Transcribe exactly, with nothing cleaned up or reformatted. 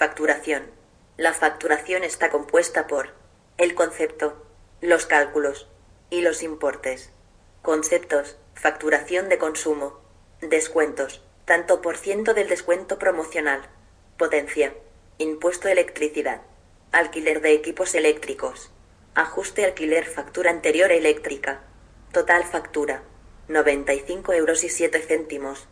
Facturación. La facturación está compuesta por el concepto, los cálculos y los importes. Conceptos: facturación de consumo, descuentos, tanto por ciento del descuento promocional, potencia, impuesto electricidad, alquiler de equipos eléctricos, ajuste alquiler factura anterior eléctrica, total factura, noventa y cinco euros y siete céntimos.